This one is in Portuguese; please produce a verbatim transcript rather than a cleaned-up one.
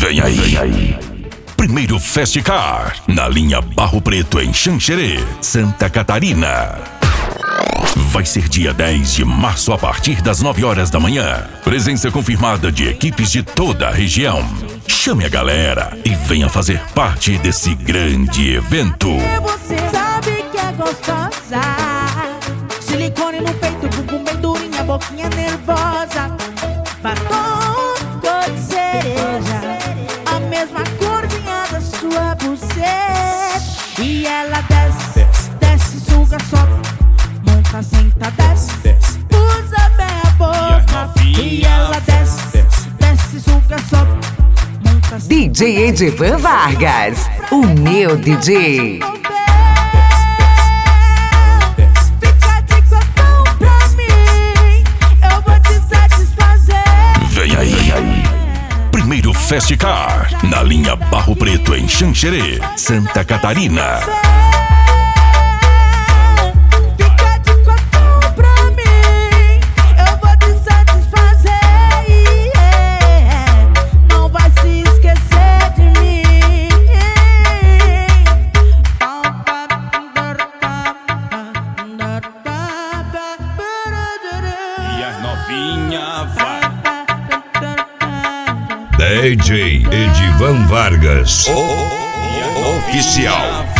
Vem aí, vem aí. Primeiro Fast Car, na linha Barro Preto, em Xanxerê, Santa Catarina. Vai ser dia dez de março a partir das nove horas da manhã. Presença confirmada de equipes de toda a região. Chame a galera e venha fazer parte desse grande evento. Você sabe que é gostosa. Silicone no peito, bumbum bem durinha, boquinha nervosa. Batom cor de cereja, a mesma corzinha da sua buceta. E ela desce, desce, desce, suga, sobe. Monta, senta, desce, desce, usa bem a boca. E ela desce, desce, desce, suga, sobe. Monta, senta, D J Edivan Vargas, o meu D J. Fica de cotão pra mim, eu vou te satisfazer. Vem aí, vem aí. Primeiro Fast Car, na linha Barro Preto, em Xanxerê, Santa Catarina. Fica de cotão pra mim, eu vou te satisfazer. Yeah. Não vai se esquecer de mim. E as novinha vai. D J Edivan Vargas, o oficial.